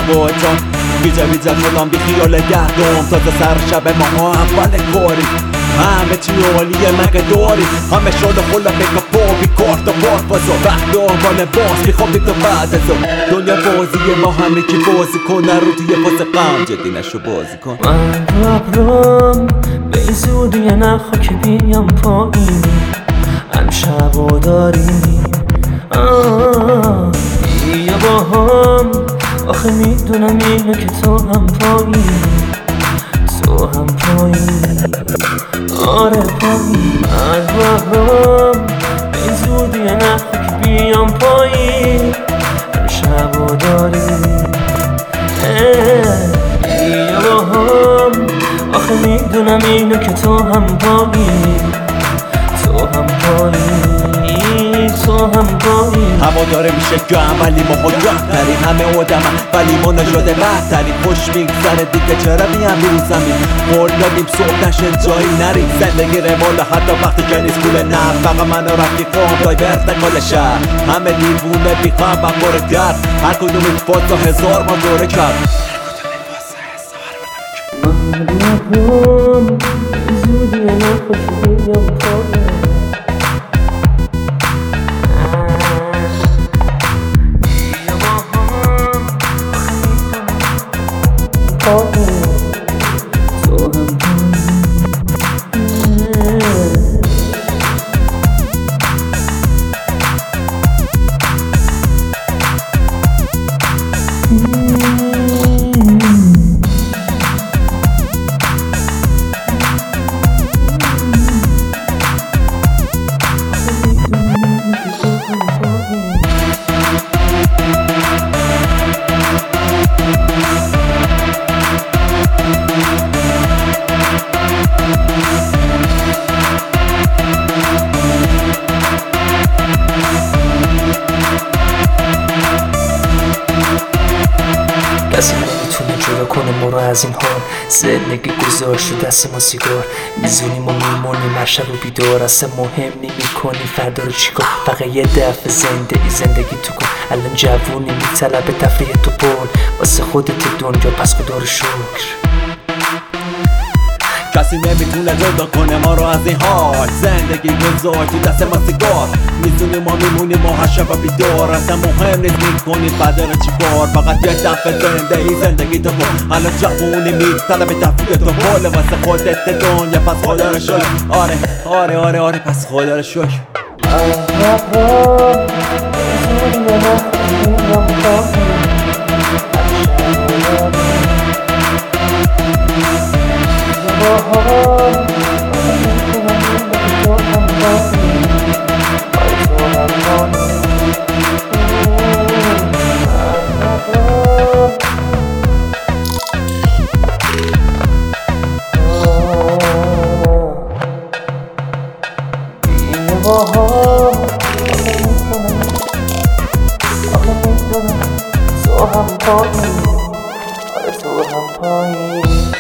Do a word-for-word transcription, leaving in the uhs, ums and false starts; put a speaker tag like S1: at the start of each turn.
S1: بایتان بیجا بیجا شدم بی خیال گردم تازه سر شب ما اول کاری همه چی عالیه مگه داری همه شده خلا بگا پا بی کارت و بار بازا وقت آقال باز میخوابی تو بعد از اون دنیا بازیه ما همه کی بازی کنه رو توی فاز غم جدی نشو بازی کن
S2: من ربرم به این زودی نخوا که بیام پایین امشب و داری بیا با هم آخه میدونم اینو که تو هم پایین تو هم پایین آره پایین من ربرم به این زودی نخوا که بیام پایین امشب و داری بیا با هم آخه میدونم اینو که تو هم پایین تو هم پایین تو هم پایین
S1: هوا داره میشه گم ولی ما ها گهترین همه آدم ولی ما نشده بهترین خوش میگذره دیگه چرا میام رو زمین قول دادیم صبح نشه جایی نریم زندگی رواله حتی وقتی که نیست پول نه فقط من و رفیقام دای ورتکال شهر همه دیوونه بیخوام و پر درد هر کدوم فاز هزار ما دوره کرد
S2: من زودی نخوا که بیام پایین تو هم کسی نمیتونه جدا کنه ما رو از این حال زندگی گذار شد دست ما سیگار میزونیم و میمونیم هر شب و بیدار اصلا مهم نمیکنی فردا رو چیکار فقط یه دفعه زنده ای زندگی تو کن الان جوونی میطلبه تفریح تو بول واسه خودت دنیا پس خدا رو شکر
S1: کسی نمیتونه جدا کنه ما رو از این حال زندگی گذار تو دست ما سیگار میزونیم ما میمونیم و هر شب بیدار اصلا مهم نیست میکنی فردا رو چیکار فقط یه دفعه زنده ای زندگی تو کن الان جوونی میطلبه تفریح تو بول واسه خودت دنیا پس خدا رو شکر آره آره آره آره پس خدا رو شکر
S2: تو هم پایین آره تو هم پایین